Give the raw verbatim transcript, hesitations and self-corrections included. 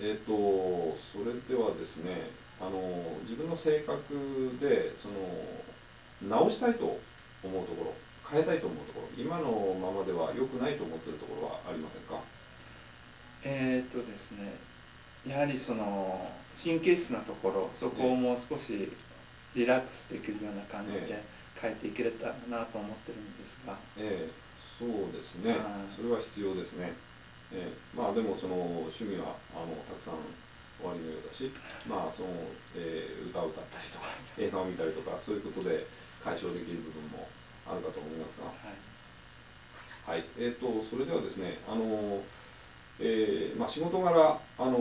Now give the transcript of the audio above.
えっ、とそれではですね、あの自分の性格でその直したいと思うところ、変えたいと思うところ、今のままでは良くないと思っているところはありませんか？ えーとですね、やはりその神経質なところ、そこをえもう少しリラックスできるような感じええで変えていけれたらなと思ってるんですが、 えええそうですはね、それは必要ですね。ええまあでもその趣味はあのたくさんおありのようだし、まあその、えー歌を歌ったりとか映画を見たりとか、そういうことで解消できる部分もあるかと思いますが、 い、はい、 はい、えーとそれではですね、あの、えーまあ、仕事柄あの